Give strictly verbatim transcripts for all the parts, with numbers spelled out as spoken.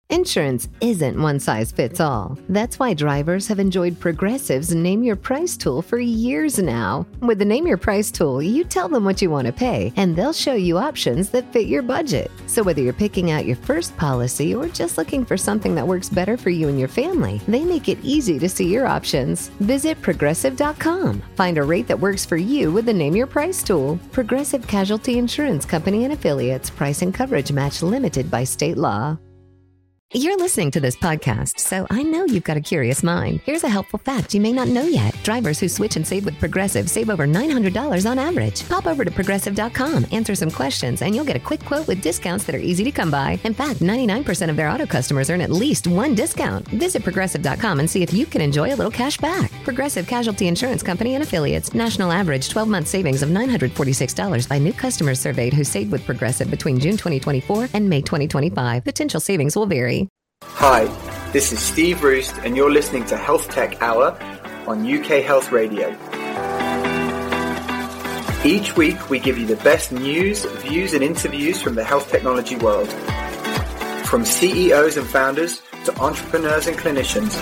Insurance isn't one size fits all. That's why drivers have enjoyed Progressive's Name Your Price tool for years now. With the Name Your Price tool, you tell them what you want to pay, and they'll show you options that fit your budget. So whether you're picking out your first policy or just looking for something that works better for you and your family, they make it easy to see your options. Visit progressive dot com. Find a rate that works for you with the Name Your Price tool. Progressive Casualty Insurance Company and Affiliates. Price and coverage match limited by state law. You're listening to this podcast, so I know you've got a curious mind. Here's a helpful fact you may not know yet. Drivers who switch and save with Progressive save over nine hundred dollars on average. Pop over to progressive dot com, answer some questions, and you'll get a quick quote with discounts that are easy to come by. In fact, ninety-nine percent of their auto customers earn at least one discount. Visit progressive dot com and see if you can enjoy a little cash back. Progressive Casualty Insurance Company and Affiliates. National average twelve-month savings of nine hundred forty-six dollars by new customers surveyed who saved with Progressive between June twenty twenty-four and May twenty twenty-five. Potential savings will vary. Hi, this is Steve Roost, and you're listening to Health Tech Hour on U K Health Radio. Each week, we give you the best news, views, and interviews from the health technology world. From C E Os and founders to entrepreneurs and clinicians.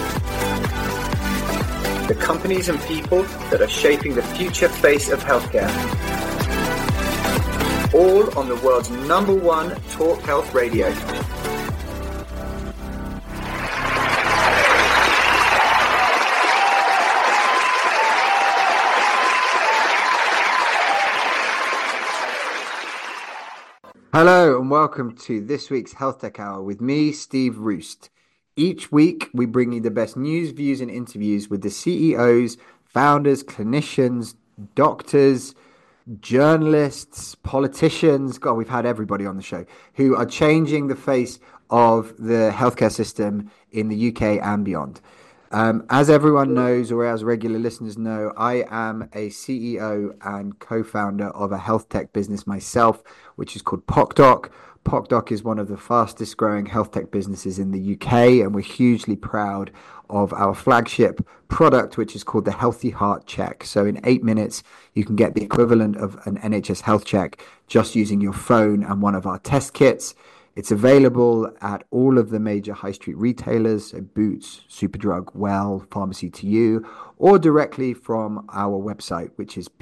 The companies and people that are shaping the future face of healthcare. All on the world's number one talk health radio. Hello and welcome to this week's Health Tech Hour with me, Steve Roost. Each week, we bring you the best news, views, and interviews with the C E Os, founders, clinicians, doctors, journalists, politicians. God, we've had everybody on the show who are changing the face of the healthcare system in the U K and beyond. Um, as everyone knows, or as regular listeners know, I am a C E O and co-founder of a health tech business myself, which is called PocDoc. PocDoc is one of the fastest growing health tech businesses in the U K, and we're hugely proud of our flagship product, which is called the Healthy Heart Check. So in eight minutes, you can get the equivalent of an N H S health check just using your phone and one of our test kits. It's available at all of the major high street retailers, so Boots, Superdrug, Well, Pharmacy to You, or directly from our website, which is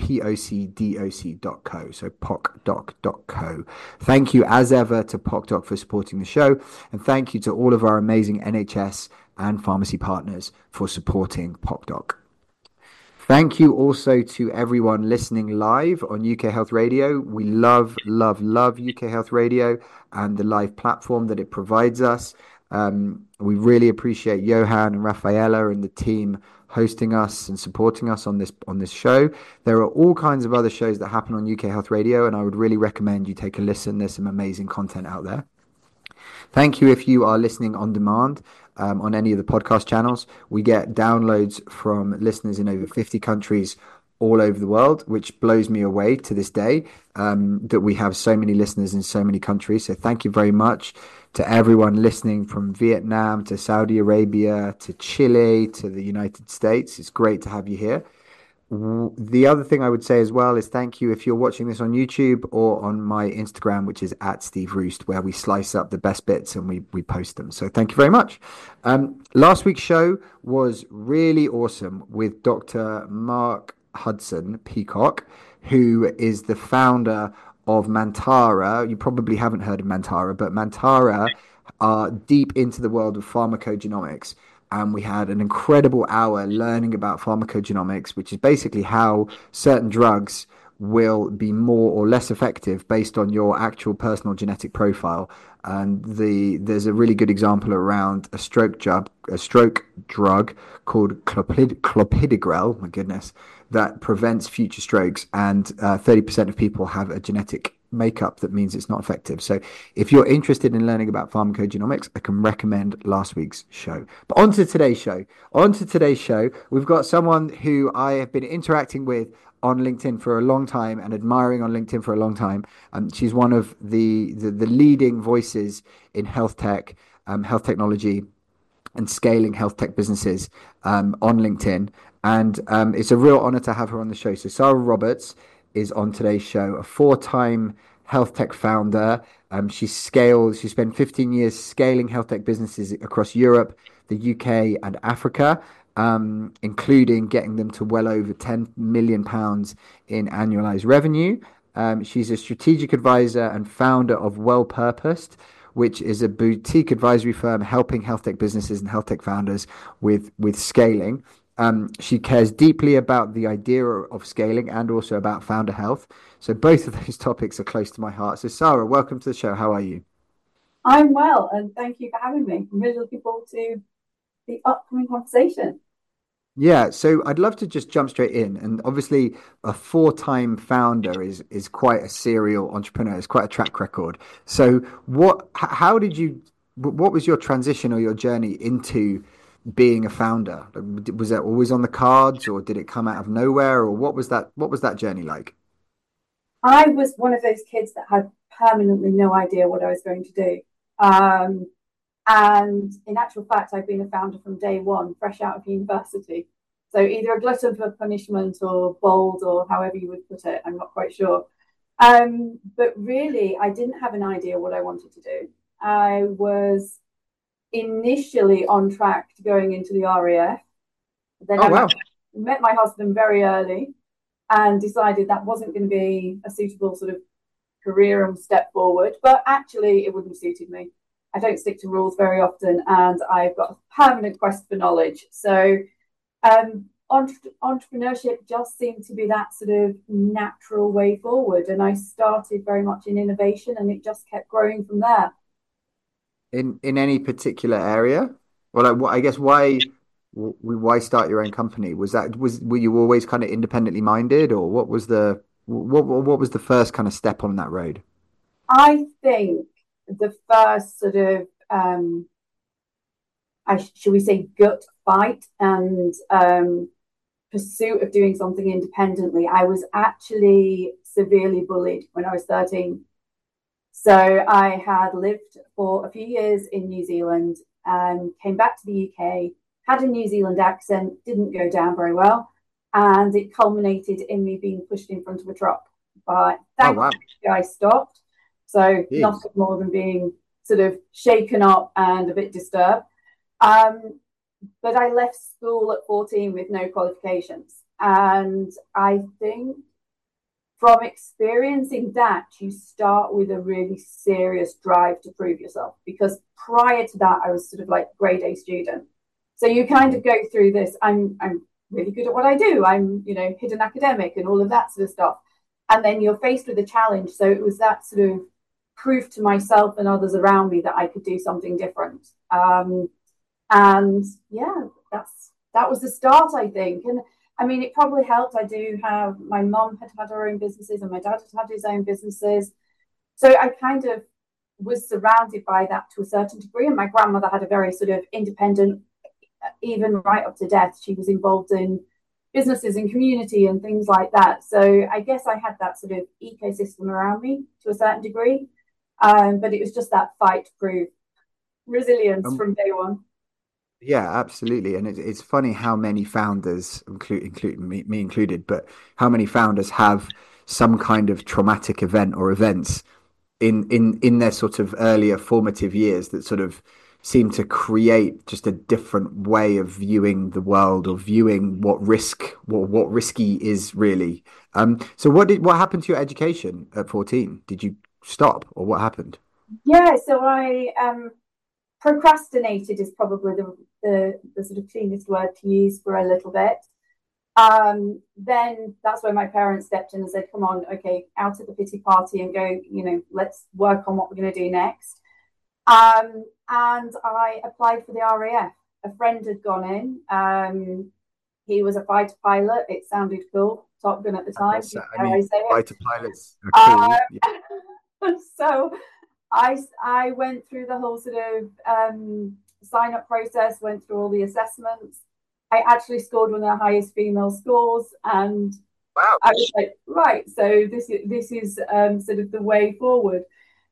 pocdoc dot co, so pocdoc dot co. Thank you, as ever, to PocDoc for supporting the show, and thank you to all of our amazing N H S and pharmacy partners for supporting PocDoc. Thank you also to everyone listening live on U K Health Radio. We love, love, love U K Health Radio and the live platform that it provides us. Um, we really appreciate Johan and Rafaela and the team hosting us and supporting us on this on this show. There are all kinds of other shows that happen on U K Health Radio, and I would really recommend you take a listen. There's some amazing content out there. Thank you if you are listening on demand um, on any of the podcast channels. We get downloads from listeners in over fifty countries all over the world, which blows me away to this day, um, that we have so many listeners in so many countries. So thank you very much to everyone listening from Vietnam to Saudi Arabia to Chile to the United States. It's great to have you here. The other thing I would say as well is thank you if you're watching this on YouTube or on my Instagram, which is at Steve Roost, where we slice up the best bits and we, we post them. So thank you very much. Um, last week's show was really awesome with Doctor Mark Hudson Peacock, who is the founder of Mantara. You probably haven't heard of Mantara, but Mantara are deep into the world of pharmacogenomics. And we had an incredible hour learning about pharmacogenomics, which is basically how certain drugs will be more or less effective based on your actual personal genetic profile. And the there's a really good example around a stroke drug, a stroke drug called clopid, clopidogrel, my goodness, that prevents future strokes. And uh, thirty percent of people have a genetic makeup that means it's not effective. So if you're interested in learning about pharmacogenomics, I can recommend last week's show. But on to today's show. On to today's show, we've got someone who I have been interacting with on LinkedIn for a long time and admiring on LinkedIn for a long time. Um, she's one of the, the, the leading voices in health tech, um, health technology, and scaling health tech businesses um, on LinkedIn. And um, it's a real honor to have her on the show. So Sarah Roberts is on today's show, a four-time health tech founder. Um, she scales, she spent fifteen years scaling health tech businesses across Europe, the U K, and Africa, um, including getting them to well over ten million pounds in annualized revenue. Um, she's a strategic advisor and founder of Well Purposed, which is a boutique advisory firm helping health tech businesses and health tech founders with with scaling. Um, she cares deeply about the idea of scaling and also about founder health. So both of those topics are close to my heart. So Sarah, welcome to the show. How are you? I'm well, and thank you for having me. I'm really looking forward to the upcoming conversation. Yeah, so I'd love to just jump straight in. And obviously, a four-time founder is is quite a serial entrepreneur. It's quite a track record. So, what, h- how did you, wh- what was your transition or your journey into being a founder? Like, Was that always on the cards, or did it come out of nowhere, or what was that? What was that journey like? I was one of those kids that had permanently no idea what I was going to do. Um, and in actual fact, I've been a founder from day one, fresh out of university. So either a glutton for punishment or bold or however you would put it, I'm not quite sure. Um, but really, I didn't have an idea what I wanted to do. I was initially on track to going into the R A F. Then Oh I met, wow. met my husband very early and decided that wasn't going to be a suitable sort of career and step forward. But actually, it wouldn't have suited me. I don't stick to rules very often, and I've got a permanent quest for knowledge. So, um, entre- entrepreneurship just seemed to be that sort of natural way forward. And I started very much in innovation, and it just kept growing from there. In in any particular area? Well, like, what, I guess why wh- why start your own company? Was that was were you always kind of independently minded, or what was the what what what was the first kind of step on that road? I think the first sort of um, I should we say gut fight and um, pursuit of doing something independently. I was actually severely bullied when I was thirteen. So I had lived for a few years in New Zealand, and came back to the U K, had a New Zealand accent, didn't go down very well, and it culminated in me being pushed in front of a truck. But Oh thankfully, wow. the guy stopped. So Jeez. nothing more than being sort of shaken up and a bit disturbed. Um, but I left school at fourteen with no qualifications. And I think from experiencing that, you start with a really serious drive to prove yourself. Because prior to that, I was sort of like grade A student. So you kind of go through this. I'm I'm really good at what I do. I'm, you know, hidden academic and all of that sort of stuff. And then you're faced with a challenge. So it was that sort of proof to myself and others around me that I could do something different. Um, and yeah, that's that was the start, I think. And I mean, it probably helped. I do have my mum had had her own businesses, and my dad had had his own businesses. So I kind of was surrounded by that to a certain degree. And my grandmother had a very sort of independent, even right up to death. She was involved in businesses and community and things like that. So I guess I had that sort of ecosystem around me to a certain degree. Um, but it was just that fight to prove resilience Um, from day one. yeah, absolutely. And it's it's funny how many founders, include including me, me included, but how many founders have some kind of traumatic event or events in in in their sort of earlier formative years that sort of seem to create just a different way of viewing the world or viewing what risk what what risky is really. Um, so what did what happened to your education at fourteen? Did you stop or what happened? Yeah, so I um, procrastinated is probably the, the the sort of cleanest word to use for a little bit. Um, then that's when my parents stepped in and said, "Come on, okay, out of the pity party and go. You know, let's work on what we're going to do next." Um, and I applied for the R A F. A friend had gone in. Um, he was a fighter pilot. It sounded cool. Top Gun at the time. That's, I Dare I mean, say it? fighter pilots are cool. Yeah. Uh, so I I went through the whole sort of um, sign up process, went through all the assessments. I actually scored one of the highest female scores, and Wow. I was like, right, so this is this is um, sort of the way forward.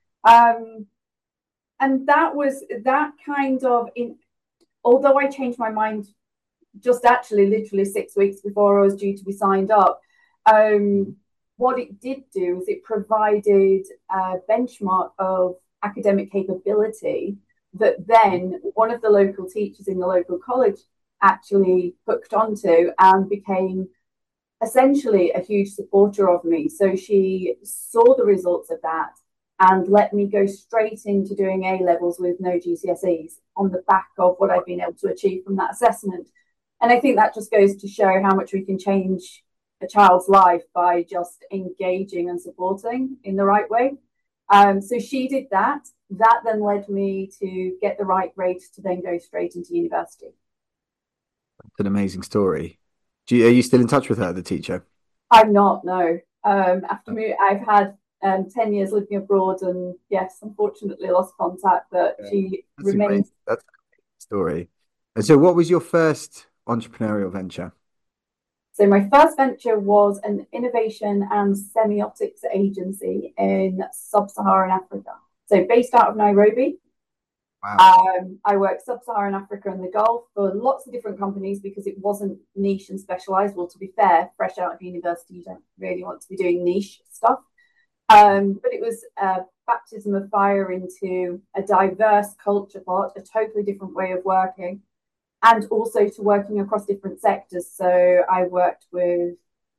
Um, and that was that kind of in. Although I changed my mind just actually literally six weeks before I was due to be signed up. Um, what it did do is it provided a benchmark of academic capability that then one of the local teachers in the local college actually hooked onto and became essentially a huge supporter of me. So she saw the results of that and let me go straight into doing A levels with no G C S Es on the back of what I've been able to achieve from that assessment. And I think that just goes to show how much we can change a child's life by just engaging and supporting in the right way. Um, so she did that. That then led me to get the right grades to then go straight into university. It's an amazing story. Do you, are you still in touch with her, the teacher? I'm not, no. Um, after me, I've had um, ten years living abroad, and yes, unfortunately lost contact, but yeah. she that's remains. A great, that's a great story. And so what was your first entrepreneurial venture? So my first venture was an innovation and semiotics agency in sub-Saharan Africa. So based out of Nairobi. Wow. Um, I worked sub-Saharan Africa and the Gulf for lots of different companies because it wasn't niche and specialized. Well, to be fair, fresh out of university, you don't really want to be doing niche stuff. Um, but it was a baptism of fire into a diverse culture part, a totally different way of working, and also to working across different sectors. So I worked with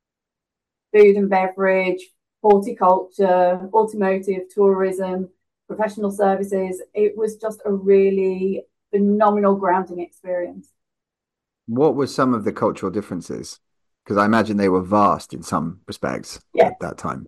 food and beverage, horticulture, automotive, tourism, professional services. It was just a really phenomenal grounding experience. What were some of the cultural differences? Because I imagine they were vast in some respects yeah. at that time.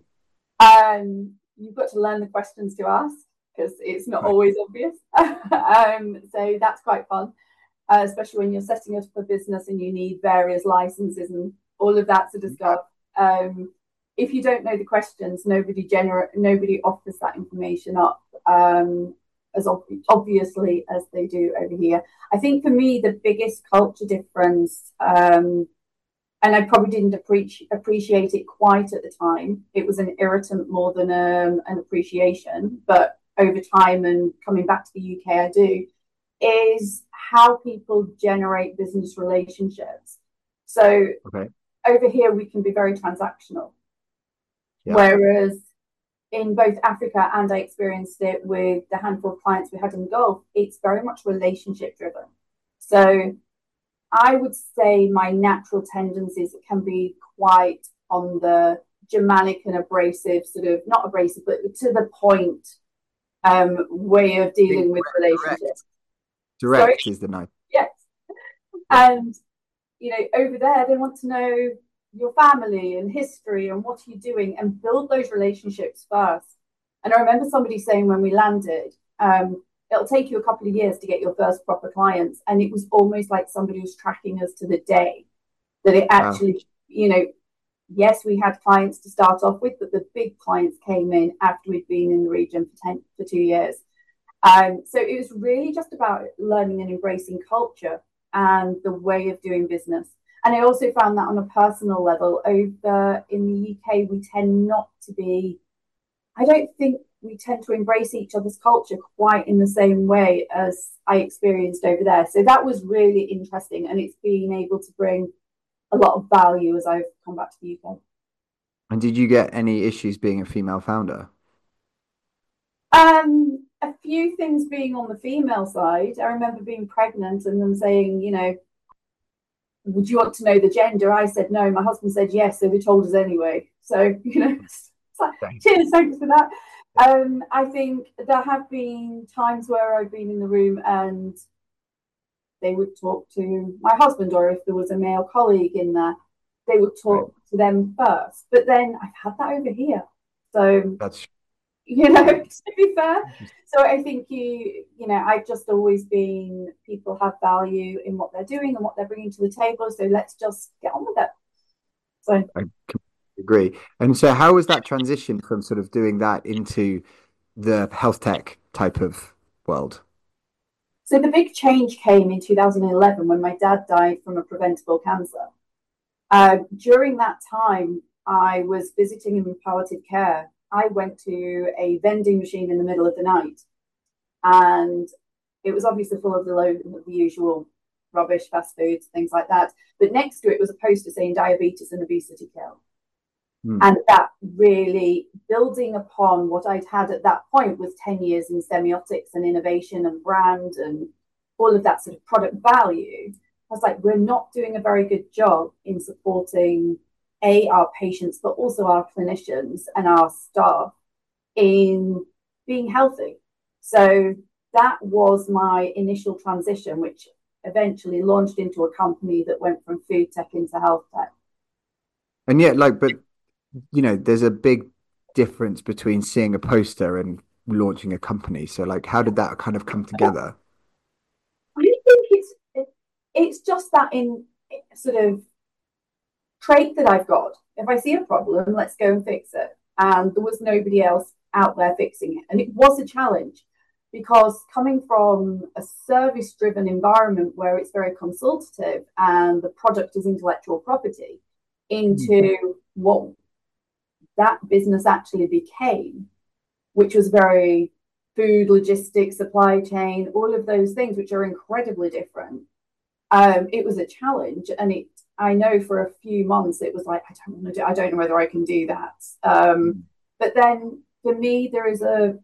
Um, you've got to learn the questions to ask because it's not right. always obvious. um, so that's quite fun. Uh, especially when you're setting up a business and you need various licenses and all of that sort of stuff. Um, if you don't know the questions, nobody gener- nobody offers that information up um, as ob- obviously as they do over here. I think for me, the biggest culture difference, um, and I probably didn't appreci- appreciate it quite at the time, it was an irritant more than um, an appreciation, but over time and coming back to the U K, I do, is how people generate business relationships. So okay. over here, we can be very transactional. Yeah. Whereas in both Africa and I experienced it with the handful of clients we had in the Gulf, it's very much relationship driven. So I would say my natural tendencies can be quite on the Germanic and abrasive, sort of, not abrasive, but to the point um, way of dealing with relationships. Direct Sorry? Is the knife. Yes. And, you know, over there, they want to know your family and history and what are you doing and build those relationships first. And I remember somebody saying when we landed, um, it'll take you a couple of years to get your first proper clients. And it was almost like somebody was tracking us to the day that it actually, wow. you know, yes, we had clients to start off with, but the big clients came in after we'd been in the region for ten, for two years. Um, so it was really just about learning and embracing culture and the way of doing business. And I also found that on a personal level, over in the U K, we tend not to be, I don't think we tend to embrace each other's culture quite in the same way as I experienced over there. So that was really interesting. And it's been able to bring a lot of value as I've come back to the U K. And did you get any issues being a female founder? Um, a few things being on the female side. I remember being pregnant and them saying, you know, would you want to know the gender? I said no. My husband said yes, so they told us anyway. So, you know, it's like, thanks. Cheers, thanks for that. Um, I think there have been times where I've been in the room and they would talk to my husband, or if there was a male colleague in there, they would talk right. to them first. But then I've had that over here. So that's you know, to be fair. So I think you, you know, I've just always been, people have value in what they're doing and what they're bringing to the table. So let's just get on with it. So I completely agree. And so how was that transition from sort of doing that into the health tech type of world? So the big change came in two thousand eleven when my dad died from a preventable cancer. Uh, during that time, I was visiting him in palliative care. I went to a vending machine in the middle of the night and it was obviously full of the, load of the usual rubbish, fast foods, things like that. But next to it was a poster saying diabetes and obesity kill. Mm. And that really, building upon what I'd had at that point, was ten years in semiotics and innovation and brand and all of that sort of product value. I was like, we're not doing a very good job in supporting A, our patients, but also our clinicians and our staff in being healthy. So that was my initial transition, which eventually launched into a company that went from food tech into health tech. And yet, like, but, you know, there's a big difference between seeing a poster and launching a company. So, like, how did that kind of come together? I think it's it's just that in sort of trait that I've got. If I see a problem, let's go and fix it. And there was nobody else out there fixing it. And it was a challenge, because coming from a service-driven environment where it's very consultative and the product is intellectual property, into mm-hmm. what that business actually became, which was very food, logistics, supply chain, all of those things, which are incredibly different. Um, it was a challenge, and it. I know for a few months it was like, I don't want to do. I don't know whether I can do that. Um, mm. But then for me, there is a.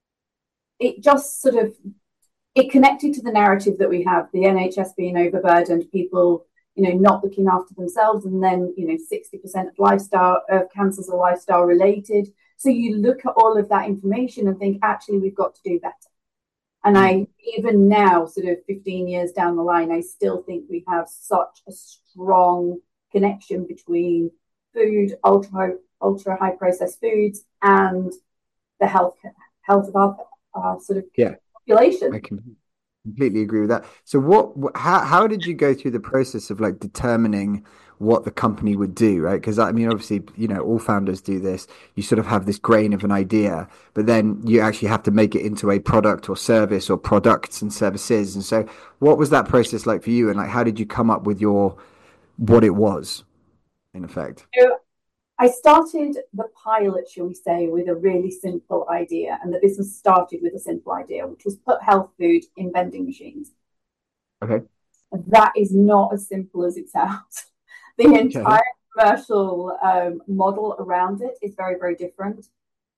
It just sort of it connected to the narrative that we have, the N H S being overburdened, people, you know, not looking after themselves, and then, you know, sixty percent of lifestyle of cancers are lifestyle related. So you look at all of that information and think, actually, we've got to do better. And I, even now, sort of fifteen years down the line, I still think we have such a strong connection between food, ultra ultra high processed foods, and the health health of our, our sort of yeah. population. I can completely agree with that. So, what, how, how did you go through the process of like determining what the company would do, right? Because I mean, obviously, you know, all founders do this. You sort of have this grain of an idea, but then you actually have to make it into a product or service or products and services. And so what was that process like for you? And like, how did you come up with your, what it was in effect? So I started the pilot, shall we say, with a really simple idea. And the business started with a simple idea, which was put health food in vending machines. Okay. That is not as simple as it sounds. The entire okay. commercial um, model around it is very, very different.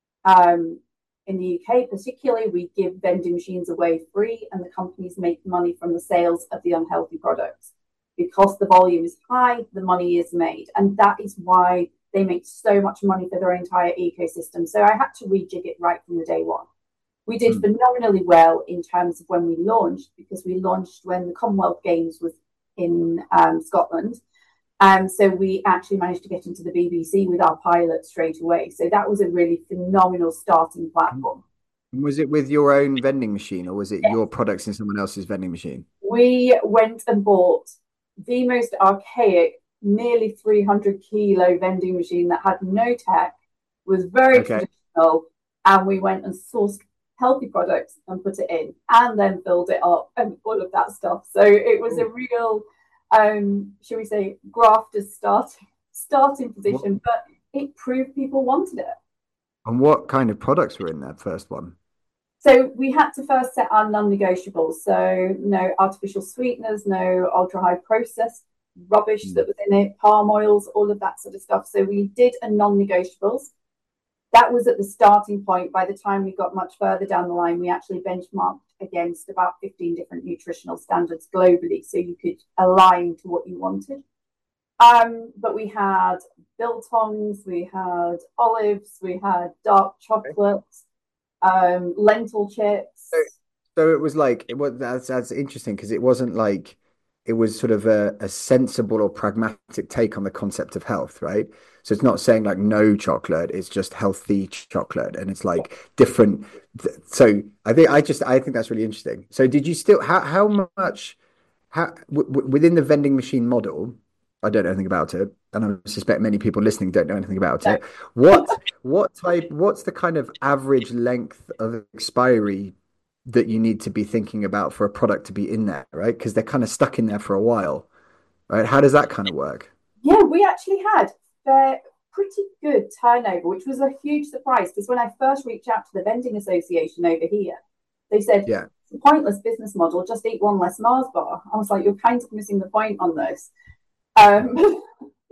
Um, in the U K, particularly, we give vending machines away free, and the companies make money from the sales of the unhealthy products. Because the volume is high, the money is made. And that is why they make so much money for their entire ecosystem. So I had to rejig it right from the day one. We did mm. phenomenally well in terms of when we launched, because we launched when the Commonwealth Games was in um, Scotland. Um, so we actually managed to get into the B B C with our pilot straight away. So that was a really phenomenal starting platform. Was it with your own vending machine, or was it yes. your products in someone else's vending machine? We went and bought the most archaic, nearly three hundred kilo vending machine that had no tech, was very okay. traditional, and we went and sourced healthy products and put it in, and then filled it up and all of that stuff. So it was Ooh. a real... um shall we say grafter's starting starting position, what? But it proved people wanted it. And what kind of products were in that first one? So we had to first set our non-negotiables. So no artificial sweeteners, no ultra high processed rubbish mm. that was in it, palm oils, all of that sort of stuff. So we did a non-negotiables. That was at the starting point. By the time we got much further down the line, we actually benchmarked against about fifteen different nutritional standards globally, so you could align to what you wanted. Um, but we had biltongs, we had olives, we had dark chocolates, um, lentil chips. So, so it was like, it was, that's, that's interesting, because it wasn't like, it was sort of a, a sensible or pragmatic take on the concept of health, right? So it's not saying like no chocolate, it's just healthy chocolate, and it's like different. So I think I just I think that's really interesting. So did you still how how much how w within the vending machine model? I don't know anything about it, and I suspect many people listening don't know anything about it. What what type? What's the kind of average length of expiry that you need to be thinking about for a product to be in there, right? Because they're kind of stuck in there for a while, right? How does that kind of work? Yeah, we actually had a pretty good turnover, which was a huge surprise, because when I first reached out to the Vending Association over here, they said, yeah, it's a pointless business model, just eat one less Mars bar. I was like, you're kind of missing the point on this. Um,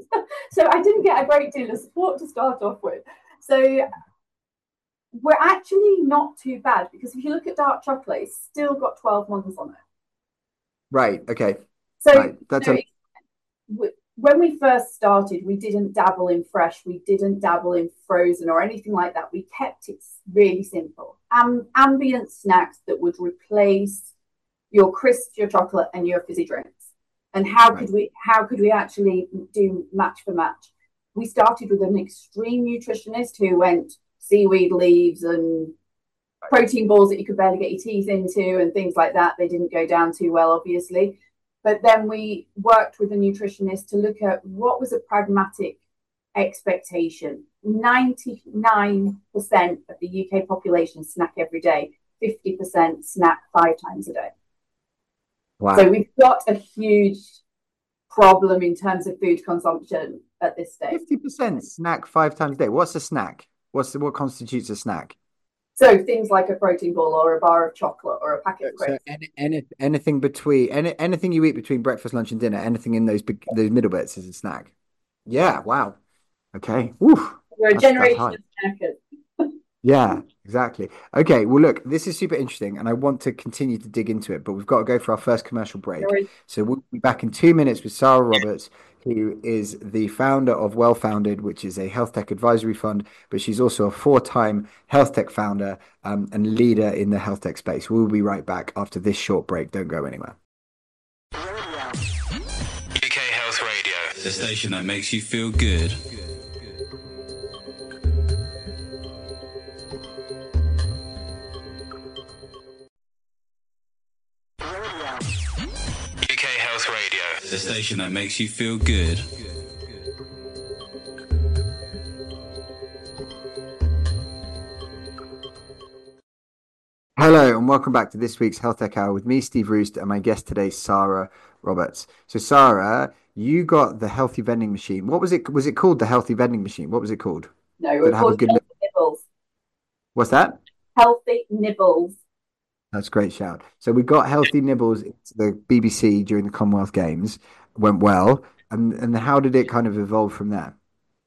So I didn't get a great deal of support to start off with. So we're actually not too bad, because if you look at dark chocolate, it's still got twelve months on it. Right. Okay. So, right. That's so a... it, when we first started, we didn't dabble in fresh, we didn't dabble in frozen or anything like that. We kept it really simple. Um, ambient snacks that would replace your crisps, your chocolate, and your fizzy drinks. And how right. could we how could we actually do match for match? We started with an extreme nutritionist who went seaweed leaves and right. protein balls that you could barely get your teeth into and things like that. They didn't go down too well, obviously. But then we worked with a nutritionist to look at what was a pragmatic expectation. ninety-nine percent of the U K population snack every day, fifty percent snack five times a day. Wow. So we've got a huge problem in terms of food consumption at this stage. fifty percent snack five times a day. What's a snack? What's the, what constitutes a snack? So things like a protein ball or a bar of chocolate or a packet of crisps. So any, any, anything between any, anything you eat between breakfast, lunch, and dinner, anything in those big, those middle bits is a snack. Yeah. Wow. Okay. Woo. We're a that's, generation that's of snackers. Yeah, exactly. Okay. Well, look, this is super interesting, and I want to continue to dig into it, but we've got to go for our first commercial break. Sorry. So we'll be back in two minutes with Sarah Roberts, who is the founder of Well Founded, which is a health tech advisory fund, but she's also a four-time health tech founder um, and leader in the health tech space. We'll be right back after this short break. Don't go anywhere. U K Health Radio, the station that makes you feel good. U K Health Radio, the station that makes you feel good. Hello and welcome back to this week's Health Tech Hour with me, Steve Roost, and my guest today, Sarah Roberts. So Sarah, you got the Healthy Vending Machine. What was it? Was it called the Healthy Vending Machine? What was it called? No, it was called Healthy Nibbles. What's that? Healthy Nibbles. That's a great shout. So we got Healthy Nibbles into the B B C during the Commonwealth Games. Went well. And, and how did it kind of evolve from there?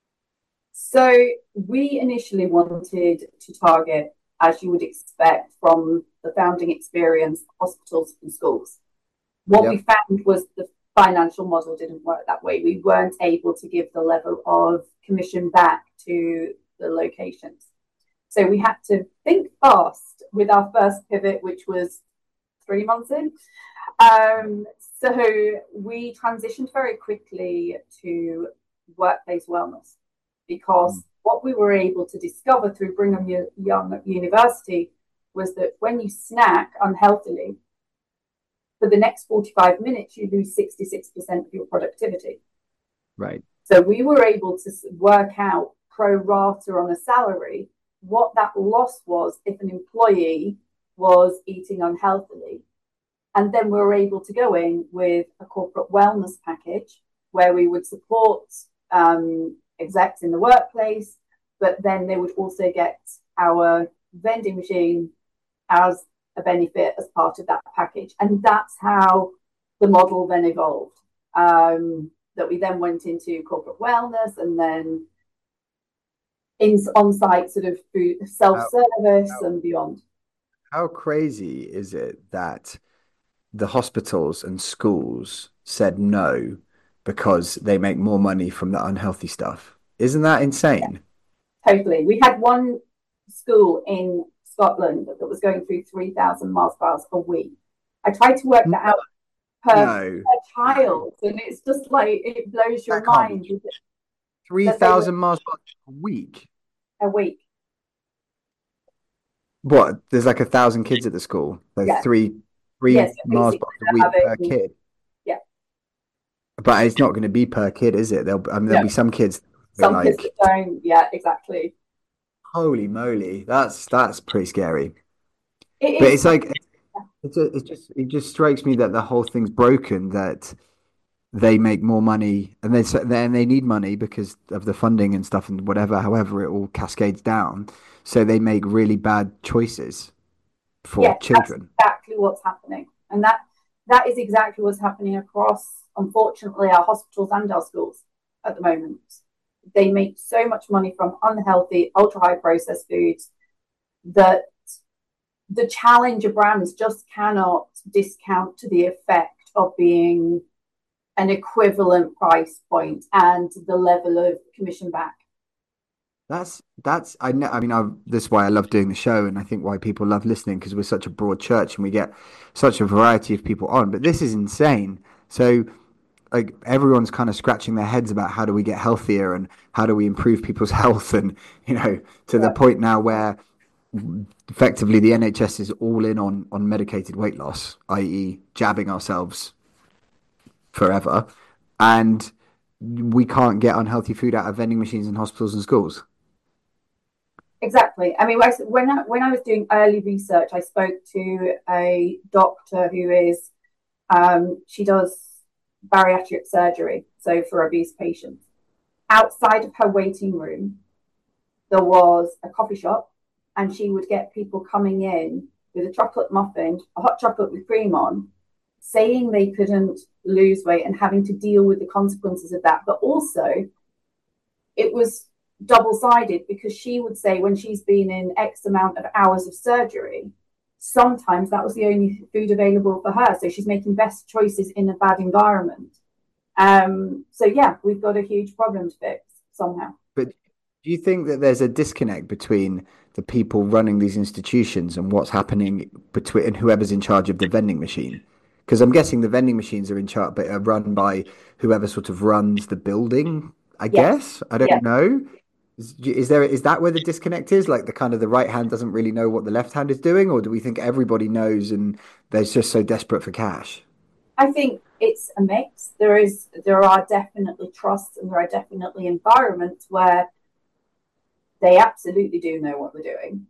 So we initially wanted to target, as you would expect from the founding experience, hospitals and schools. What yep. we found was the financial model didn't work that way. We weren't able to give the level of commission back to the locations. So we had to think fast with our first pivot, which was three months in. Um, so we transitioned very quickly to workplace wellness, because mm. what we were able to discover through Brigham Young University was that when you snack unhealthily, for the next forty-five minutes, you lose sixty-six percent of your productivity. Right. So we were able to work out pro rata on a salary what that loss was if an employee was eating unhealthily. And then we were able to go in with a corporate wellness package where we would support um, execs in the workplace, but then they would also get our vending machine as a benefit as part of that package. And that's how the model then evolved, um, that we then went into corporate wellness and then in on-site sort of food self-service how, how, and beyond. How crazy is it that the hospitals and schools said no because they make more money from the unhealthy stuff? Isn't that insane? Yeah, totally. We had one school in Scotland that was going through three thousand Mars bars a week. I tried to work that out per, no. per child, and it's just like, it blows your mind. three thousand Mars bars a week? A week. What? There's like a thousand kids at the school. So yeah. three, three yes, Mars bars a week per it. kid. Yeah. But it's not going to be per kid, is it? There'll, I mean, there'll no. be some kids. Some like, kids that don't. Yeah, exactly. Holy moly, that's that's pretty scary. It but is. it's like it's a, it just it just strikes me that the whole thing's broken. That they make more money and they then they need money because of the funding and stuff and whatever. However, it all cascades down, so they make really bad choices for yeah, children. That's exactly what's happening, and that that is exactly what's happening across, unfortunately, our hospitals and our schools. at the moment. They make so much money from unhealthy, ultra high processed foods that the challenger brands just cannot discount to the effect of being an equivalent price point and the level of commission back. That's that's I know. I mean, I, this is why I love doing the show, and I think why people love listening because we're such a broad church and we get such a variety of people on. But this is insane. So, like, everyone's kind of scratching their heads about how do we get healthier and how do we improve people's health, and you know, to yeah. the point now where effectively the N H S is all in on on medicated weight loss, that is, jabbing ourselves forever, and we can't get unhealthy food out of vending machines in hospitals and schools. Exactly. I mean, when I, when I was doing early research, I spoke to a doctor who is, um, she does bariatric surgery, so for obese patients. Outside of her waiting room, there was a coffee shop, and she would get people coming in with a chocolate muffin, a hot chocolate with cream on, saying they couldn't lose weight and having to deal with the consequences of that. But also, it was double-sided because she would say when she's been in X amount of hours of surgery, sometimes that was the only food available for her. So she's making best choices in a bad environment. Um, so yeah, we've got a huge problem to fix somehow. But do you think that there's a disconnect between the people running these institutions and what's happening between whoever's in charge of the vending machine? Because I'm guessing the vending machines are in charge, but are run by whoever sort of runs the building, I yeah. guess. I don't yeah. know. Is, is there is that where the disconnect is? Like the kind of the right hand doesn't really know what the left hand is doing, or do we think everybody knows and they're just so desperate for cash? I think it's a mix. There is there are definitely trusts and there are definitely environments where they absolutely do know what they're doing.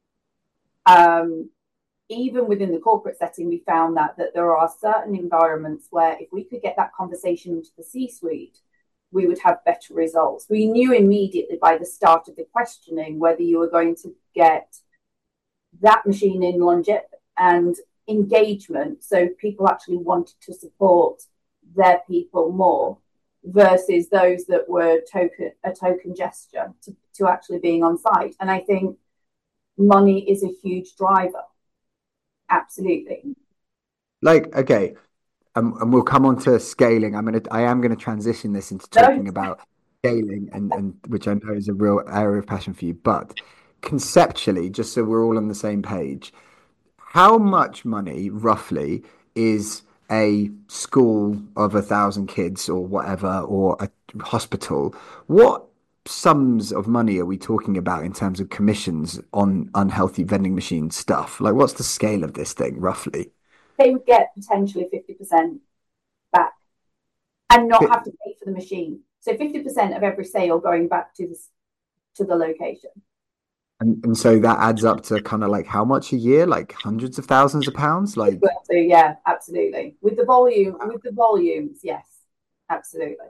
Um, even within the corporate setting, we found that that there are certain environments where if we could get that conversation into the C-suite, we would have better results. We knew immediately by the start of the questioning whether you were going to get that machine in longevity and engagement, so people actually wanted to support their people more, versus those that were token a token gesture to, to actually being on site. And I think money is a huge driver. Absolutely. Like, okay. Um, and we'll come on to scaling. I'm gonna, I am going to transition this into talking no. about scaling, and, and which I know is a real area of passion for you. But conceptually, just so we're all on the same page, how much money roughly is a school of a thousand kids or whatever, or a hospital? What sums of money are we talking about in terms of commissions on unhealthy vending machine stuff? Like, what's the scale of this thing roughly? They would get potentially fifty percent back and not have to pay for the machine. So fifty percent of every sale going back to the, to the location. And and so that adds up to kind of like how much a year? Like hundreds of thousands of pounds? Like, so yeah, absolutely. With the volume, with the volumes, yes, absolutely.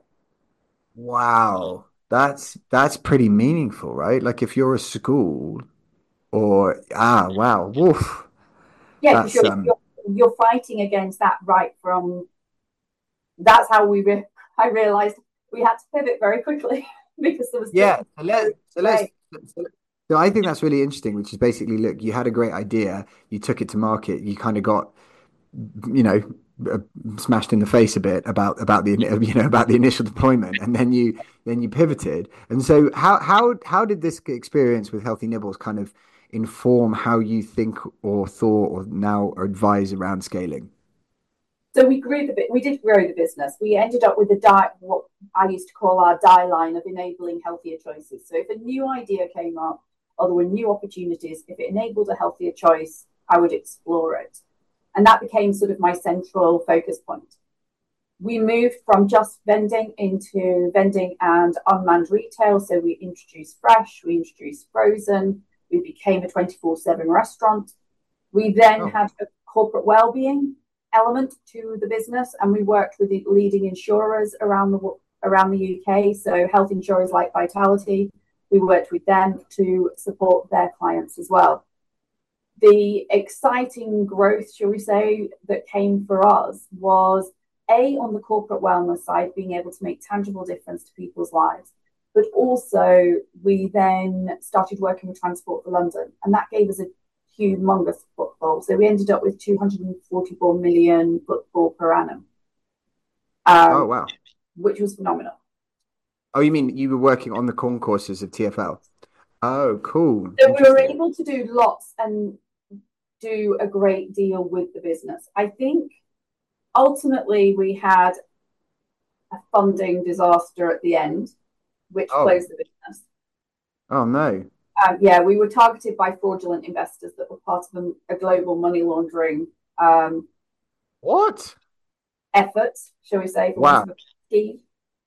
Wow. That's that's pretty meaningful, right? Like if you're a school or ah wow. Woof. Yeah, because you're, um, you're you're fighting against that right from. That's how we. Re- I realized we had to pivot very quickly because there was. Yeah, so let's, so let's, so, so I think that's really interesting. Which is basically, look, you had a great idea, you took it to market, you kind of got, you know, uh, smashed in the face a bit about about the you know about the initial deployment, and then you then you pivoted. And so how how how did this experience with Healthy Nibbles kind of inform how you think or thought or now advise around scaling? So we grew the bit. We did grow the business. We ended up with a die, what I used to call our die line of enabling healthier choices. So if a new idea came up or there were new opportunities, if it enabled a healthier choice, I would explore it. And that became sort of my central focus point. We moved from just vending into vending and unmanned retail. So we introduced fresh, we introduced frozen, we became a twenty-four seven restaurant. We then oh. had a corporate well-being element to the business, and we worked with the leading insurers around the around the U K. So health insurers like Vitality, we worked with them to support their clients as well. The exciting growth, shall we say, that came for us was A, on the corporate wellness side, being able to make tangible difference to people's lives. But also, we then started working with Transport for London, and that gave us a humongous footfall. So we ended up with two hundred forty-four million footfall per annum. Um, oh, wow. Which was phenomenal. Oh, you mean you were working on the concourses of T F L? Oh, cool. So we were able to do lots and do a great deal with the business. I think ultimately we had a funding disaster at the end, which oh. closed the business. Oh, no. Um, yeah, we were targeted by fraudulent investors that were part of a, a global money laundering um, what effort, shall we say, for wow. scheme.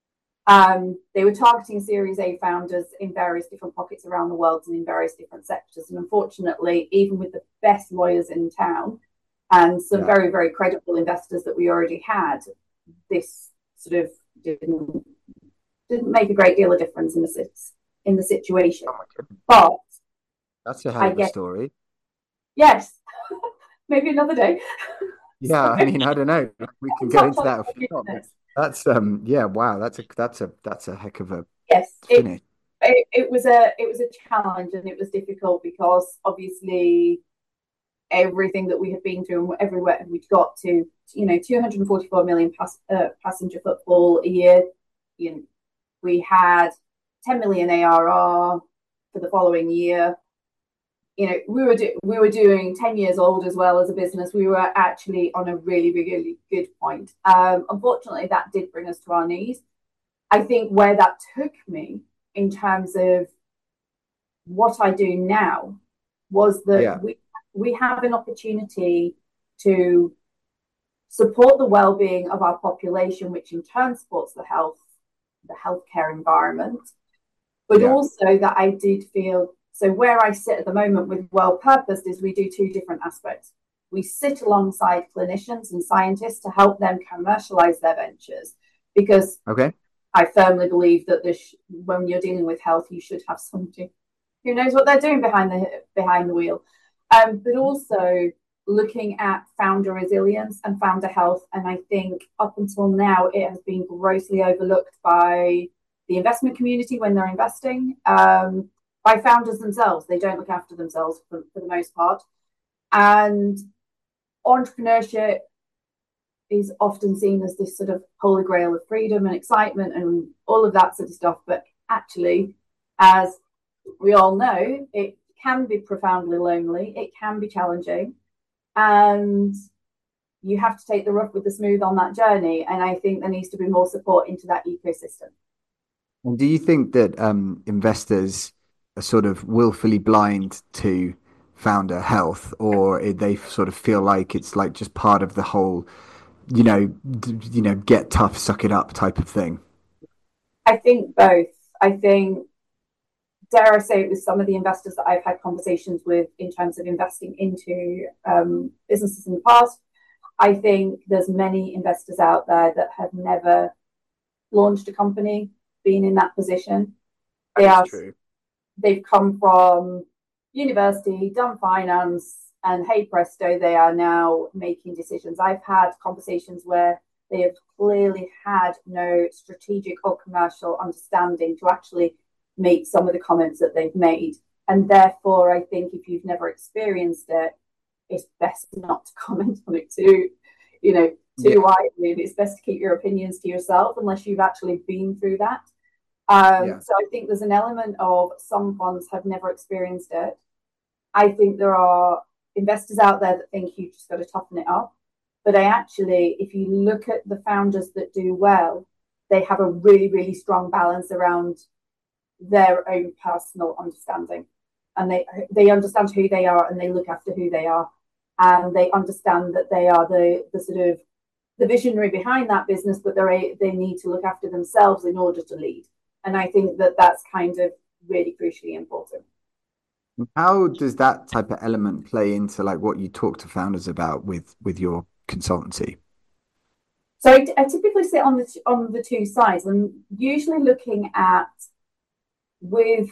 Um, they were targeting Series A founders in various different pockets around the world and in various different sectors. And unfortunately, even with the best lawyers in town and some yeah. very, very credible investors that we already had, this sort of didn't, didn't make a great deal of difference in the, in the situation. Oh, but that's a hell of a guess, story. Yes. Maybe another day. Yeah, I mean, I don't know. We can go into that if you want. That's um, yeah, wow. That's a that's a that's a heck of a yes. finish. It, it, it was a it was a challenge, and it was difficult because obviously everything that we had been through and everywhere we'd got to, you know, two hundred forty-four million pass, uh, passenger footfall a year. You know, we had ten million A R R for the following year. You know, we were do- we were doing ten years old as well as a business. We were actually on a really, really good point. Um, unfortunately, that did bring us to our knees. I think where that took me in terms of what I do now was that yeah. we we have an opportunity to support the well-being of our population, which in turn supports the health, the healthcare environment, but yeah. also that I did feel. So where I sit at the moment with Well Purposed is we do two different aspects. We sit alongside clinicians and scientists to help them commercialize their ventures, because okay. I firmly believe that this, when you're dealing with health, you should have somebody who knows what they're doing behind the behind the wheel. Um, but also looking at founder resilience and founder health. And I think up until now, it has been grossly overlooked by the investment community when they're investing. Um, by founders themselves. They don't look after themselves for, for the most part. And entrepreneurship is often seen as this sort of holy grail of freedom and excitement and all of that sort of stuff. But actually, as we all know, it can be profoundly lonely. It can be challenging. And you have to take the rough with the smooth on that journey. And I think there needs to be more support into that ecosystem. And do you think that um, investors are sort of willfully blind to founder health, or they sort of feel like it's like just part of the whole, you know, d- you know, get tough, suck it up type of thing? I think both. I think, dare I say it, with some of the investors that I've had conversations with in terms of investing into um, businesses in the past, I think there's many investors out there that have never launched a company, been in that position. They That's are true. They've come from university, done finance, and hey presto, they are now making decisions. I've had conversations where they have clearly had no strategic or commercial understanding to actually make some of the comments that they've made. And therefore, I think if you've never experienced it, it's best not to comment on it too, you know, too yeah. widely. It's best to keep your opinions to yourself unless you've actually been through that. Um, yeah. So I think there's an element of some funds have never experienced it. I think there are investors out there that think you've just got to toughen it up. But I actually, if you look at the founders that do well, they have a really, really strong balance around their own personal understanding. And they they understand who they are and they look after who they are. And they understand that they are the, the sort of the visionary behind that business, but they they need to look after themselves in order to lead. And I think that that's kind of really crucially important. How does that type of element play into like what you talk to founders about with, with your consultancy? So I, I typically sit on the on the two sides, and usually looking at with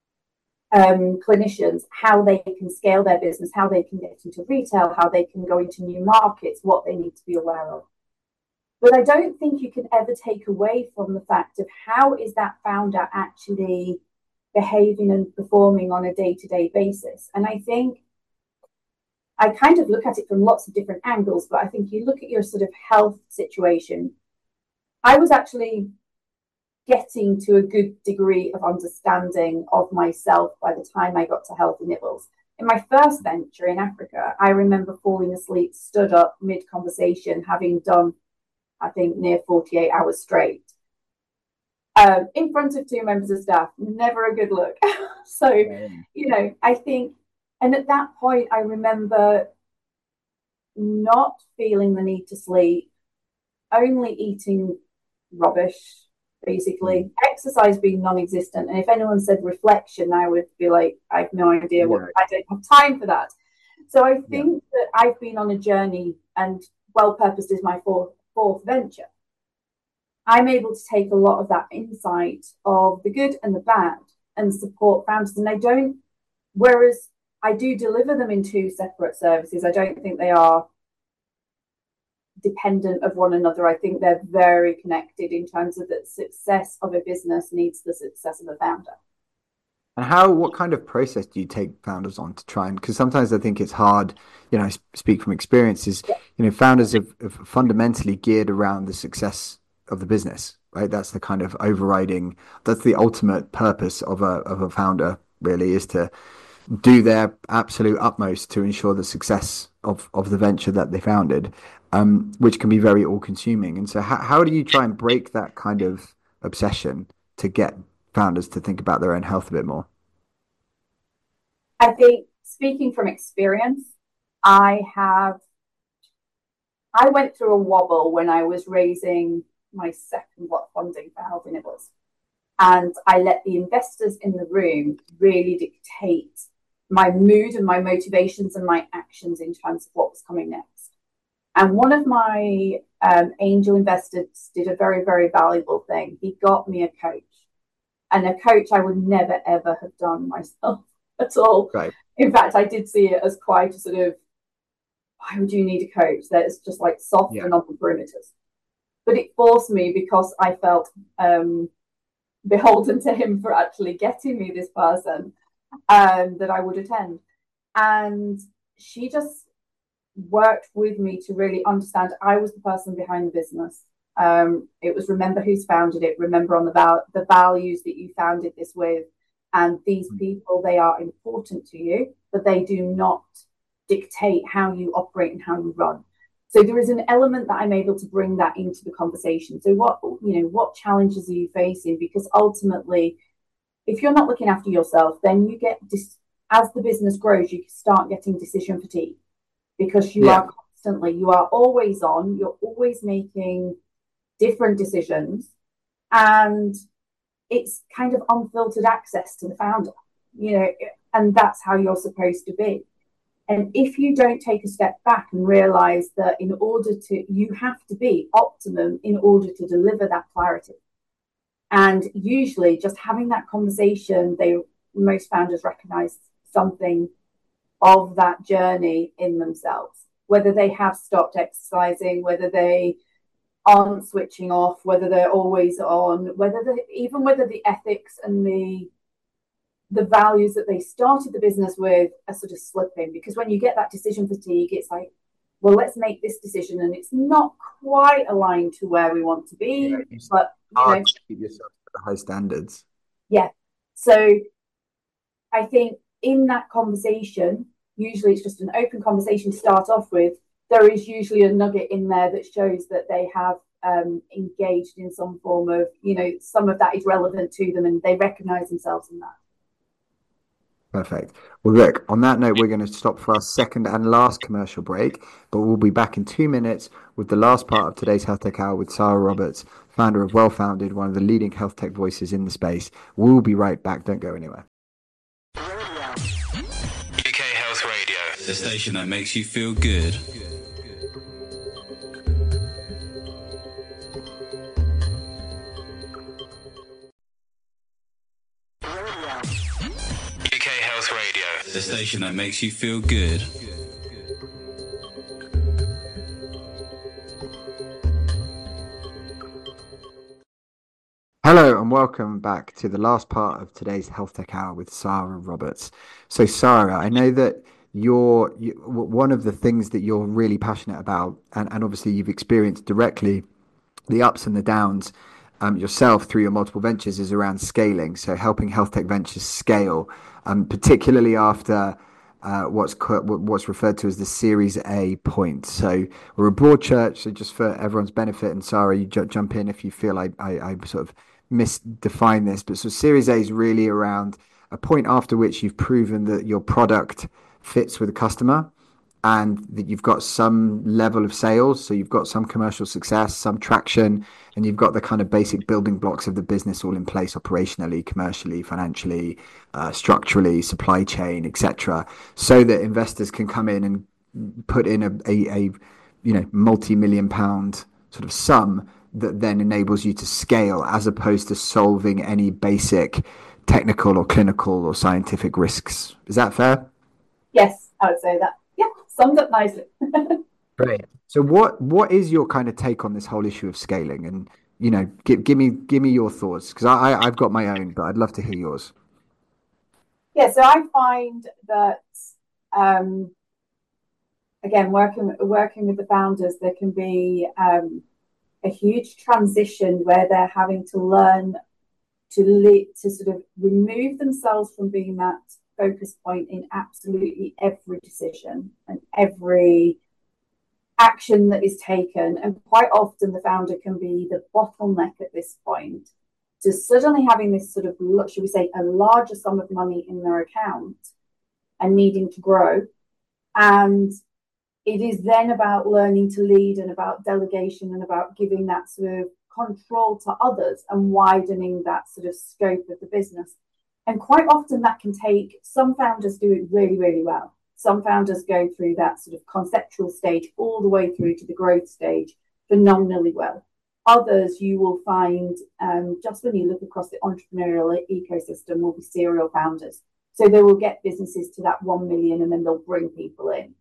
um, clinicians how they can scale their business, how they can get into retail, how they can go into new markets, what they need to be aware of. But I don't think you can ever take away from the fact of how is that founder actually behaving and performing on a day-to-day basis. And I think I kind of look at it from lots of different angles, but I think you look at your sort of health situation. I was actually getting to a good degree of understanding of myself by the time I got to Healthy Nibbles. In my first venture in Africa, I remember falling asleep, stood up mid-conversation, having done, I think, near forty-eight hours straight. Um, in front of two members of staff, never a good look. So, you know, I think, and at that point, I remember not feeling the need to sleep, only eating rubbish, basically, mm. exercise being non-existent. And if anyone said reflection, I would be like, I have no idea what, yeah. I don't have time for that. So I think yeah. that I've been on a journey, and Well Purposed is my fourth, fourth venture. I'm able to take a lot of that insight of the good and the bad and support founders. And I don't, whereas I do deliver them in two separate services, I don't think they are dependent of one another. I think they're very connected in terms of the success of a business needs the success of a founder. And how, what kind of process do you take founders on to try and, because sometimes I think it's hard, you know, I speak from experiences, yeah. you know, founders have, have fundamentally geared around the success of the business, right? That's the kind of overriding, that's the ultimate purpose of a of a founder, really, is to do their absolute utmost to ensure the success of, of the venture that they founded, um, which can be very all-consuming. And so how, how do you try and break that kind of obsession to get founders to think about their own health a bit more? I think, speaking from experience, I have, I went through a wobble when I was raising my second what funding for Healthy Nibbles. And I let the investors in the room really dictate my mood and my motivations and my actions in terms of what was coming next. And one of my um, angel investors did a very, very valuable thing. He got me a coach, and a coach I would never, ever have done myself at all. Right. In fact, I did see it as quite a sort of, why would you need a coach that is just like soft yeah. and on the perimeters? But it forced me, because I felt um, beholden to him for actually getting me this person um, that I would attend. And she just worked with me to really understand I was the person behind the business. Um, it was remember who's founded it, remember on the, val- the values that you founded this with. And these people, they are important to you, but they do not dictate how you operate and how you run. So there is an element that I'm able to bring that into the conversation. So what, you know, what challenges are you facing? Because ultimately, if you're not looking after yourself, then you get, dis- as the business grows, you start getting decision fatigue, because you yeah. are constantly, you are always on, you're always making different decisions, and it's kind of unfiltered access to the founder, you know, and that's how you're supposed to be. And if you don't take a step back and realize that in order to, you have to be optimum in order to deliver that clarity. And usually just having that conversation, they, most founders recognize something of that journey in themselves, whether they have stopped exercising, whether they aren't switching off, whether they're always on, whether they, even whether the ethics and the the values that they started the business with are sort of slipping. Because when you get that decision fatigue, it's like, well, let's make this decision, and it's not quite aligned to where we want to be. Yeah, but you know, keep yourself to the high standards. Yeah. So I think in that conversation, usually it's just an open conversation to start off with. There is usually a nugget in there that shows that they have um, engaged in some form of, you know, some of that is relevant to them and they recognize themselves in that. Perfect. Well, look, on that note, we're going to stop for our second and last commercial break, but we'll be back in two minutes with the last part of today's Health Tech Hour with Sarah Roberts, founder of Well Founded, one of the leading health tech voices in the space. We'll be right back. Don't go anywhere. U K Health Radio, the station that makes you feel good. The station that makes you feel good. U Hello and welcome back to the last part of today's Health Tech Hour with Sarah Roberts. So, Sarah, I know that you're you, one of the things that you're really passionate about, and, and obviously you've experienced directly the ups and the downs um, yourself through your multiple ventures is around scaling. So, helping health tech ventures scale, um, particularly after uh, what's co- what's referred to as the Series A point. So, we're a broad church, so just for everyone's benefit, and Sarah, you ju- jump in if you feel I, I, I sort of misdefine this, but so Series A is really around a point after which you've proven that your product fits with the customer and that you've got some level of sales. So you've got some commercial success, some traction, and you've got the kind of basic building blocks of the business all in place operationally, commercially, financially, uh, structurally, supply chain, et cetera, so that investors can come in and put in a, a, a you know, multi-million pound sort of sum that then enables you to scale as opposed to solving any basic technical or clinical or scientific risks. Is that fair? Yes, I would say that. Yeah, summed up nicely. Great. So what what is your kind of take on this whole issue of scaling? And you know, give give me give me your thoughts because I, I I've got my own, but I'd love to hear yours. Yeah, so I find that um, again, working working with the founders, there can be um, a huge transition where they're having to learn to le- to sort of remove themselves from being that focus point in absolutely every decision and every action that is taken. And quite often the founder can be the bottleneck at this point to suddenly having this sort of, should we say, a larger sum of money in their account and needing to grow. And it is then about learning to lead and about delegation and about giving that sort of control to others and widening that sort of scope of the business. And quite often that can take, some founders do it really, really well. Some founders go through that sort of conceptual stage all the way through to the growth stage phenomenally well. Others you will find, um, just when you look across the entrepreneurial ecosystem, will be serial founders. So they will get businesses to that one million and then they'll bring people in.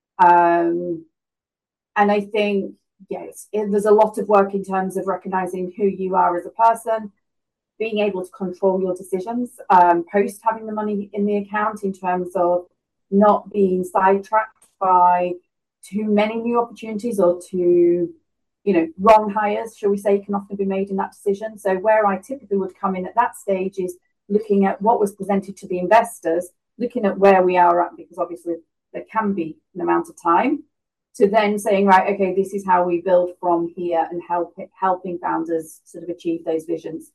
Um, and I think, yes, it, there's a lot of work in terms of recognizing who you are as a person, being able to control your decisions um, post having the money in the account in terms of not being sidetracked by too many new opportunities or too, you know, wrong hires, shall we say, can often be made in that decision. So where I typically would come in at that stage is looking at what was presented to the investors, looking at where we are at, because obviously there can be an amount of time, to then saying, right, okay, this is how we build from here and help it, helping founders sort of achieve those visions.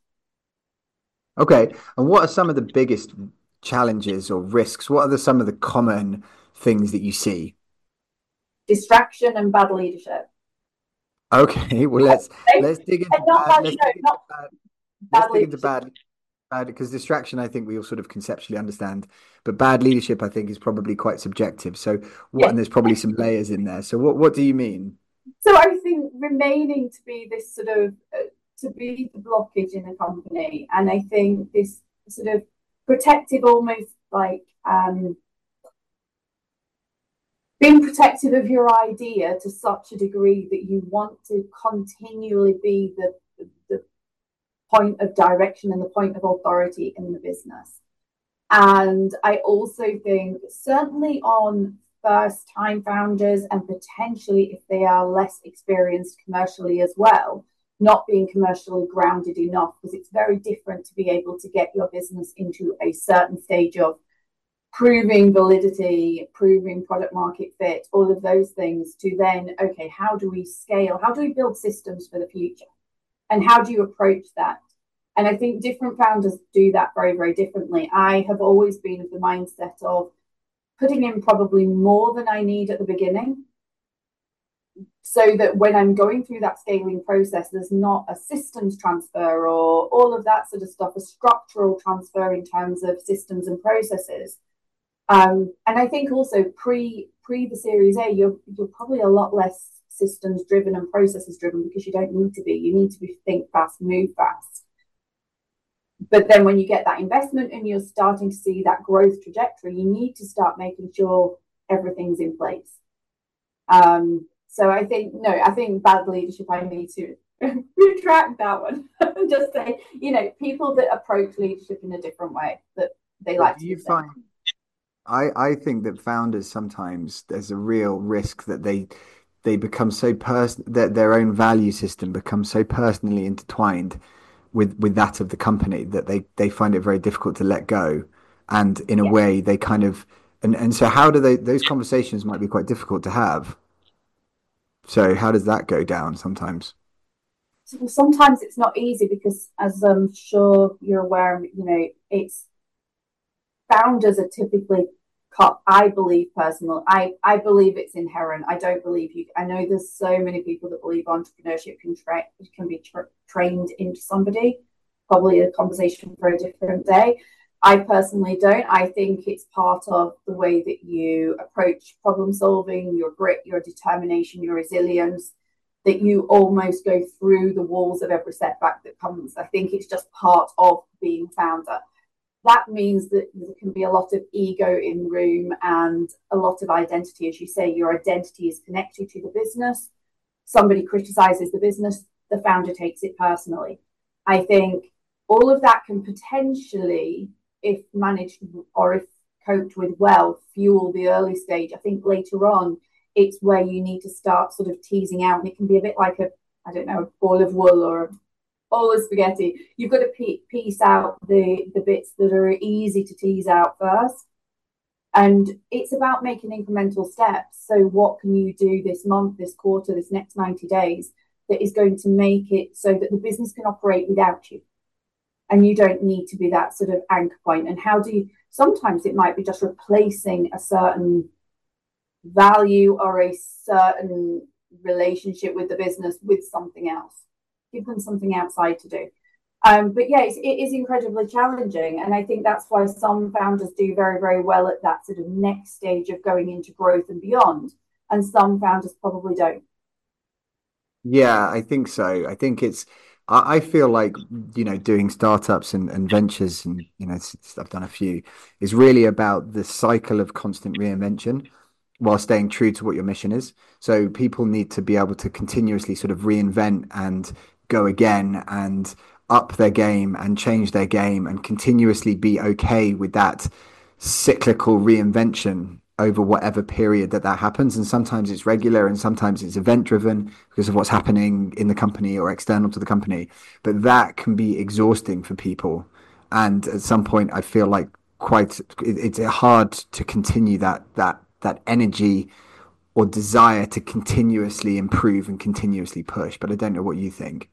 Okay. And what are some of the biggest challenges or risks? What are the, some of the common things that you see? Distraction and bad leadership. Okay. Well, let's let's dig into not bad. bad, Let's no, dig into not bad. bad Let's dig into leadership. bad. Bad because distraction, I think we all sort of conceptually understand, but bad leadership, I think, is probably quite subjective. So what? Yeah. And there's probably some layers in there. So what? What do you mean? So I think remaining to be this sort of uh, to be the blockage in a company, and I think this sort of protective, almost like um, being protective of your idea to such a degree that you want to continually be the, the, the point of direction and the point of authority in the business. And I also think certainly on first time founders and potentially if they are less experienced commercially as well, not being commercially grounded enough, because it's very different to be able to get your business into a certain stage of proving validity, proving product market fit, all of those things, to then, okay, how do we scale? How do we build systems for the future? And how do you approach that? And I think different founders do that very, very differently. I have always been of the mindset of putting in probably more than I need at the beginning, so that when I'm going through that scaling process, there's not a systems transfer or all of that sort of stuff, a structural transfer in terms of systems and processes. Um, and I think also pre pre the Series A, you're you're probably a lot less systems driven and processes driven, because you don't need to be. You need to be think fast, move fast. But then when you get that investment and you're starting to see that growth trajectory, you need to start making sure everything's in place. Um, so I think, no, I think bad leadership, I need to retract that one and just say, you know, people that approach leadership in a different way, that they But like do to you present. find I, I think that founders sometimes there's a real risk that they they become so person that their own value system becomes so personally intertwined with with that of the company that they they find it very difficult to let go. And in a Yeah. way they kind of and, and so how do they those conversations might be quite difficult to have. So how does that go down sometimes? So sometimes it's not easy because, as I'm sure you're aware, you know, it's founders are typically cut. I believe personal. I I believe it's inherent. I don't believe you. I know there's so many people that believe entrepreneurship can train can be tra- trained into somebody. Probably a conversation for a different day. I personally don't. I think it's part of the way that you approach problem solving, your grit, your determination, your resilience, that you almost go through the walls of every setback that comes. I think it's just part of being founder. That means that there can be a lot of ego in room and a lot of identity. As you say, your identity is connected to the business. Somebody criticizes the business, the founder takes it personally. I think all of that can potentially, if managed or if coped with well, fuel the early stage. I think later on, it's where you need to start sort of teasing out, and it can be a bit like a, I don't know, a ball of wool or a bowl of spaghetti. You've got to piece out the the bits that are easy to tease out first, and it's about making incremental steps. So what can you do this month, this quarter, this next ninety days that is going to make it so that the business can operate without you, and you don't need to be that sort of anchor point? And how do you, sometimes it might be just replacing a certain value or a certain relationship with the business with something else. Give them something outside to do. Um, but yeah, it's, it is incredibly challenging. And I think that's why some founders do very, very well at that sort of next stage of going into growth and beyond. And some founders probably don't. Yeah, I think so. I think it's, I, I feel like, you know, doing startups and, and ventures and, you know, s- I've done a few, is really about the cycle of constant reinvention while staying true to what your mission is. So people need to be able to continuously sort of reinvent and go again and up their game and change their game and continuously be okay with that cyclical reinvention over whatever period that that happens. And sometimes it's regular and sometimes it's event driven because of what's happening in the company or external to the company. But that can be exhausting for people. And at some point, I feel like quite it, it's hard to continue that that that energy or desire to continuously improve and continuously push. But I don't know what you think.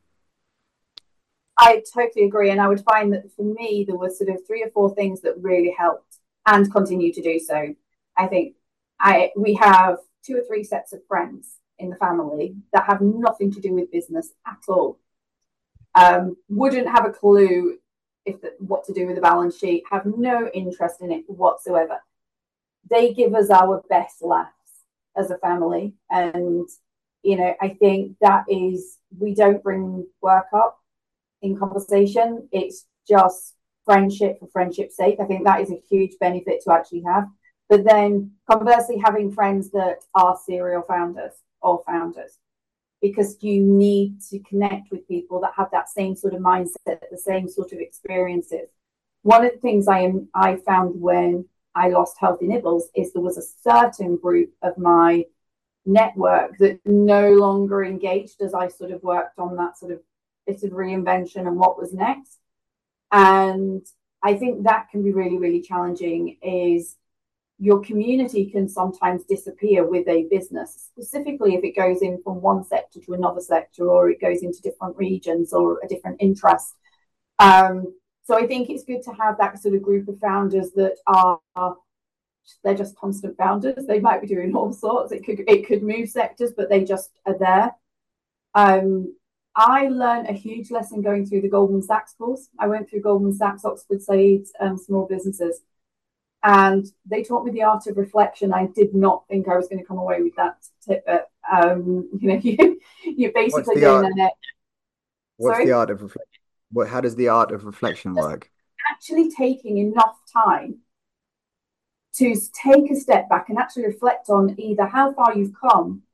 I totally agree. And I would find that for me, there were sort of three or four things that really helped and continue to do so. I think I we have two or three sets of friends in the family that have nothing to do with business at all. Um, wouldn't have a clue if the, what to do with the balance sheet, have no interest in it whatsoever. They give us our best laughs as a family. And, you know, I think that is, we don't bring work up in conversation. It's just friendship for friendship's sake. I think that is a huge benefit to actually have. But then conversely, having friends that are serial founders or founders, because you need to connect with people that have that same sort of mindset, the same sort of experiences. One of the things I am I found when I lost Healthy Nibbles is there was a certain group of my network that no longer engaged as I sort of worked on that sort of bit of reinvention and what was next. And I think that can be really, really challenging, is your community can sometimes disappear with a business, specifically if it goes in from one sector to another sector, or it goes into different regions or a different interest. Um, so I think it's good to have that sort of group of founders that are, they're just constant founders. They might be doing all sorts. It could it could move sectors, but they just are there. Um, I learned a huge lesson going through the Goldman Sachs course. I went through Goldman Sachs, Oxford Said's um, small businesses. And they taught me the art of reflection. I did not think I was going to come away with that tidbit. Um, you know, you, you're basically doing art, it. What's Sorry? the art of reflection? What, how does the art of reflection Just work? actually taking enough time to take a step back and actually reflect on either how far you've come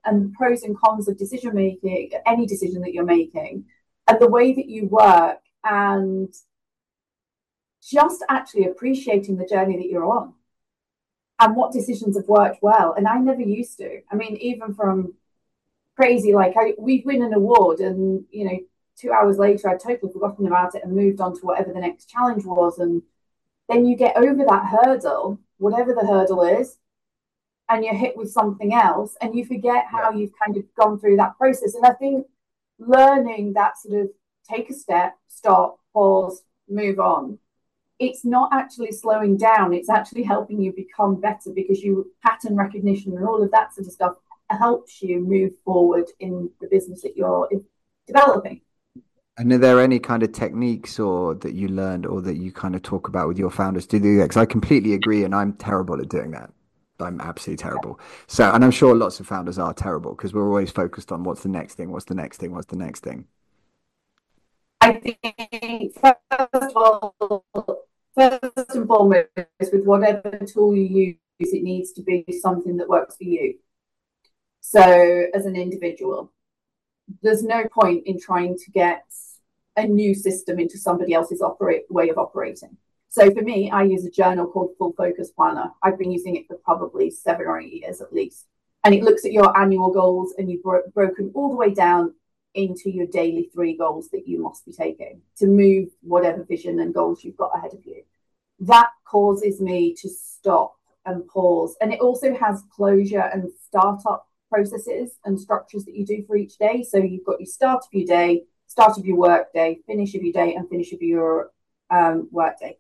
and the pros and cons of decision making, any decision that you're making, and the way that you work, and just actually appreciating the journey that you're on and what decisions have worked well. And I never used to. I mean, even from crazy, like I, we'd win an award and, you know, two hours later, I'd totally forgotten about it and moved on to whatever the next challenge was. And then you get over that hurdle, whatever the hurdle is, and you're hit with something else and you forget how you've kind of gone through that process. And I think learning that sort of take a step, stop, pause, move on, it's not actually slowing down, it's actually helping you become better, because you pattern recognition and all of that sort of stuff helps you move forward in the business that you're developing. And are there any kind of techniques or that you learned or that you kind of talk about with your founders to do that? Because I completely agree, and I'm terrible at doing that. I'm absolutely terrible. So, and I'm sure lots of founders are terrible because we're always focused on what's the next thing, what's the next thing, what's the next thing. I think first of all, first and foremost, with whatever tool you use, it needs to be something that works for you. So as an individual, there's no point in trying to get a new system into somebody else's operate way of operating. So for me, I use a journal called Full Focus Planner. I've been using it for probably seven or eight years at least. And it looks at your annual goals, and you've bro- broken all the way down into your daily three goals that you must be taking to move whatever vision and goals you've got ahead of you. That causes me to stop and pause. And it also has closure and startup processes and structures that you do for each day. So you've got your start of your day, start of your work day, finish of your day, and finish of your um, work day.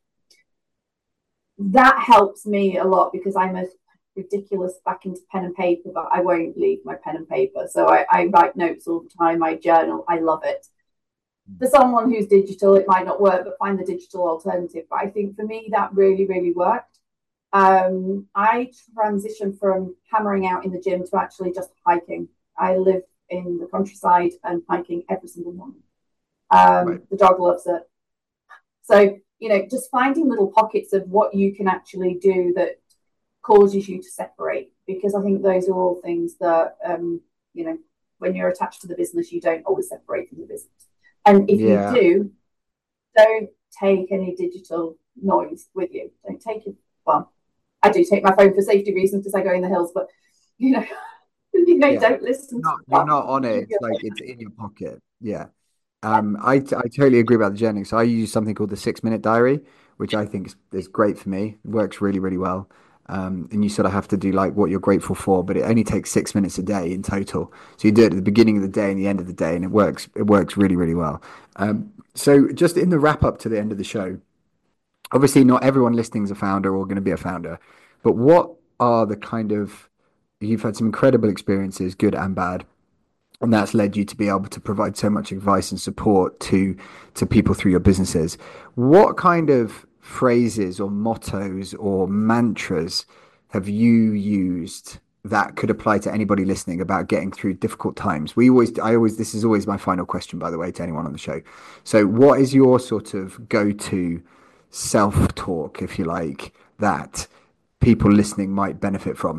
That helps me a lot because I'm a ridiculous back into pen and paper, but I won't leave my pen and paper. So I, I write notes all the time. I journal. I love it. For someone who's digital, it might not work, but find the digital alternative. But I think for me, that really, really worked. Um, I transitioned from hammering out in the gym to actually just hiking. I live in the countryside and hiking every single morning. Um, right. The dog loves it. So, you know, just finding little pockets of what you can actually do that causes you to separate, because I think those are all things that, um, you know, when you're attached to the business, you don't always separate from the business. And if yeah. you do, don't take any digital noise with you. Don't take it. Well, I do take my phone for safety reasons because I go in the hills, but, you know, you know, yeah. don't listen not, to You're not on it. It's like it's in your pocket. Yeah. Um, I, I totally agree about the journaling. So I use something called the six minute diary, which I think is, is great for me. It works really, really well. Um, and you sort of have to do like what you're grateful for, but it only takes six minutes a day in total. So you do it at the beginning of the day and the end of the day, and it works. It works really, really well. Um, so just in the wrap up to the end of the show, obviously not everyone listening is a founder or going to be a founder, but what are the kind of, you've had some incredible experiences, good and bad, and that's led you to be able to provide so much advice and support to to people through your businesses. What kind of phrases or mottos or mantras have you used that could apply to anybody listening about getting through difficult times? We always, I always, this is always my final question, by the way, to anyone on the show. So what is your sort of go-to self-talk, if you like, that people listening might benefit from?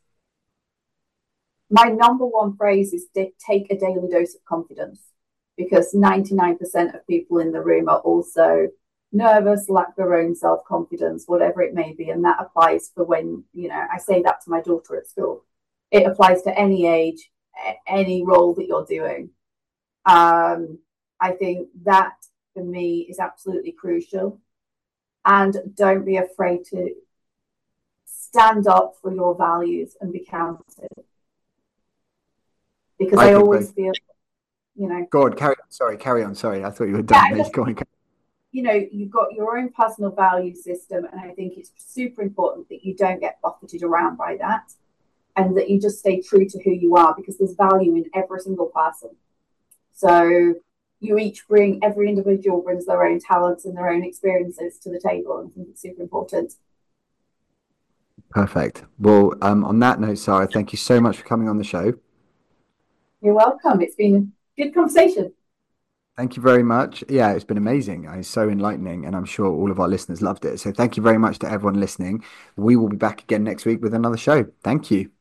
My number one phrase is take a daily dose of confidence, because ninety-nine percent of people in the room are also nervous, lack their own self-confidence, whatever it may be. And that applies for when, you know, I say that to my daughter at school. It applies to any age, any role that you're doing. Um, I think that for me is absolutely crucial. And don't be afraid to stand up for your values and be counted. Because I, I always both. feel, you know. Go on, carry on. Sorry, carry on. Sorry, I thought you were done. Yeah, Go on. You know, you've got your own personal value system, and I think it's super important that you don't get buffeted around by that, and that you just stay true to who you are, because there's value in every single person. So you each bring, every individual brings their own talents and their own experiences to the table, and I think it's super important. Perfect. Well, um, on that note, Sarah, thank you so much for coming on the show. You're welcome. It's been a good conversation. Thank you very much. Yeah, it's been amazing. It's so enlightening, and I'm sure all of our listeners loved it. So thank you very much to everyone listening. We will be back again next week with another show. Thank you.